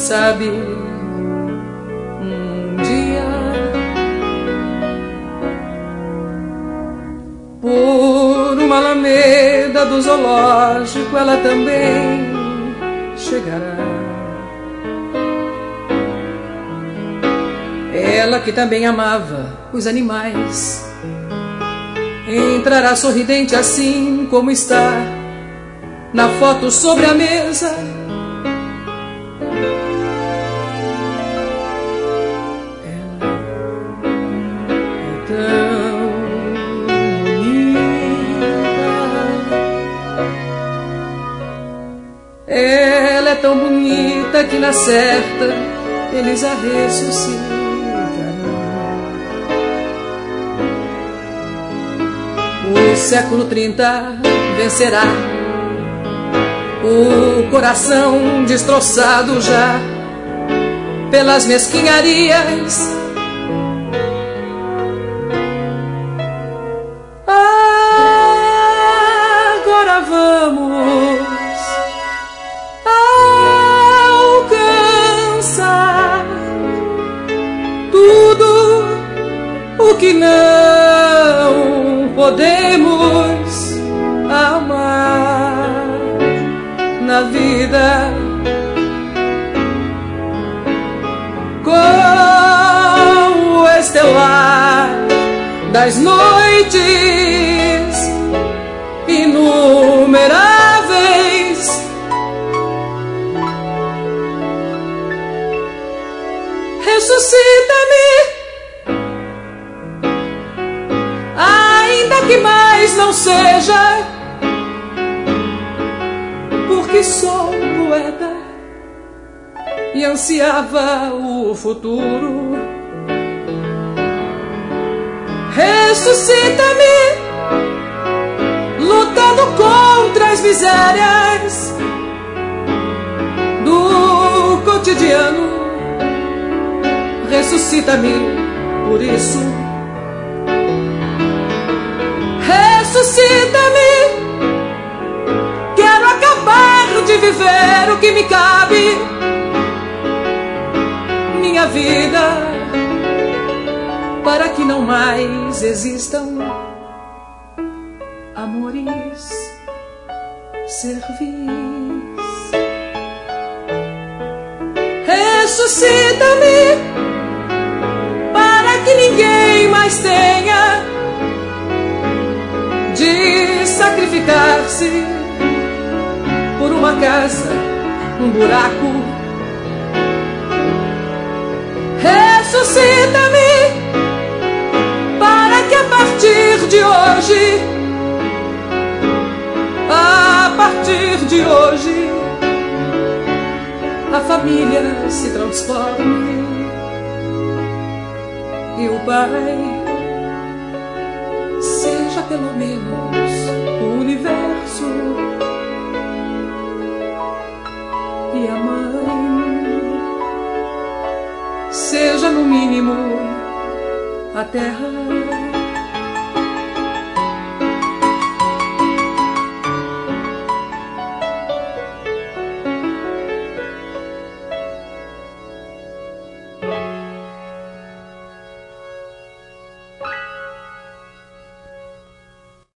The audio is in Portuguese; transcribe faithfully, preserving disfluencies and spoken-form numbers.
sabe, um dia, por uma alameda do zoológico, ela também chegará. Ela que também amava os animais entrará sorridente assim como está na foto sobre a mesa. Ela é tão bonita, ela é tão bonita que na certa eles a ressuscitam. O século trinta vencerá, o coração destroçado já pelas mesquinharias. Agora vamos alcançar tudo o que não podemos amar na vida, com o estelar das noites inumeráveis. Ressuscita-me, que mais não seja, porque sou um poeta e ansiava o futuro. Ressuscita-me, lutando contra as misérias do cotidiano. Ressuscita-me por isso. Ressuscita-me, quero acabar de viver o que me cabe, minha vida, para que não mais existam amores servis. Ressuscita-me, para que ninguém mais tenha de sacrificar-se por uma casa, um buraco. Ressuscita-me, para que a partir de hoje, a partir de hoje, a família se transforme e o pai seja pelo menos o universo e a mãe seja no mínimo a terra.